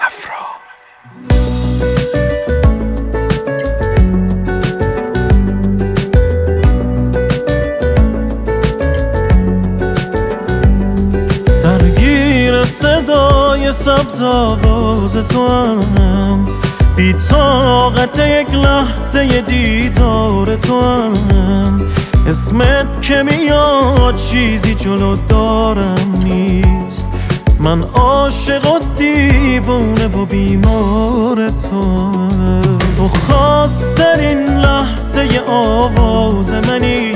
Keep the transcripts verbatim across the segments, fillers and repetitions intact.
افرا. درگیر صدای سبز آواز تو هم، بی طاقت یک لحظه دیدار تو هم. اسمت که میاد چیزی جلو دارم نیست، من عاشق و دیوونه و بیمار تو. تو خواسترین لحظه آواز منی،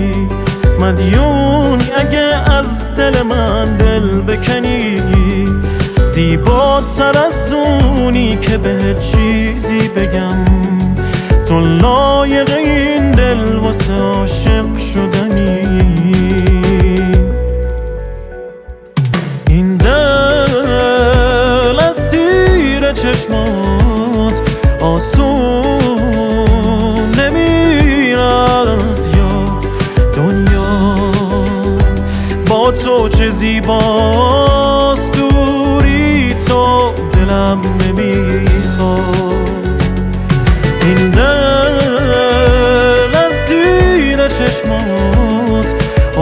مدیونی اگه از دل من دل بکنی. زیباتر از اونی که بهت چیزی بگم، تو لایق این دل واسه عاشق شدنی. این دل از زیر چشمات آسون نمیره از یاد. دنیا با تو چه زیباست، دوری تو دلم نمیخواد. این دل از زیر چشمات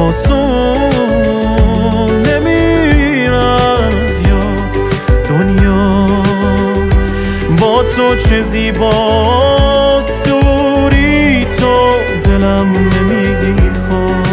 آسون نمیره از یاد. دنیا با تو چه زیباست، دوری تو دلم نمیخواد.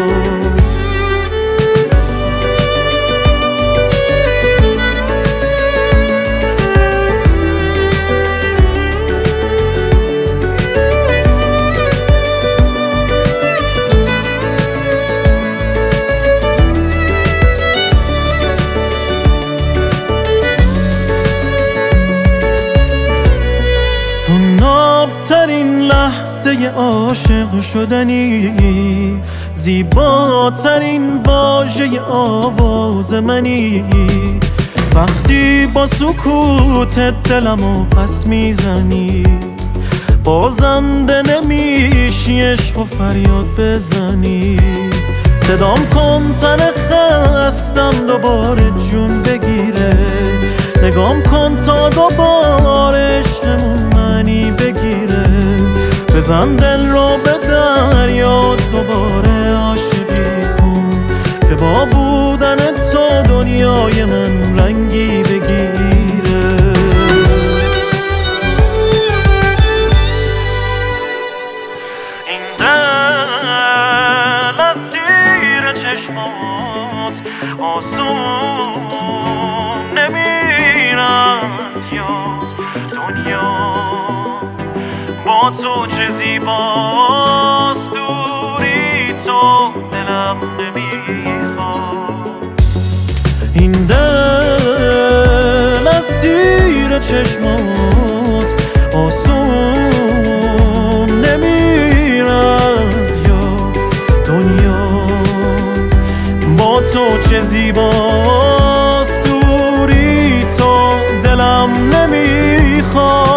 تو نابترین لحظه عاشق شدنی، زیباترین واژه آواز منی. وقتی با سکوتت دلمو پس میزنی، بازنده نمیشی عشق و فریاد بزنی. صدام کن تن خستم دوباره جون بگیره، نگام کن تا دوباره عشقمون منی بگیره. بزن دل رو به دریا دوباره عاشقی کن، که با بودن تو دنیای من رنگی بگیره. این دل از زیر چشمات آسون نمیره از یاد. دنیا با تو چه زیباست، دوری تو دلم نمیخواد. این دل از زیر چشمات آسون نمیره از یاد. دنیا با تو چه زیباست، دوری تو دلم نمیخواد.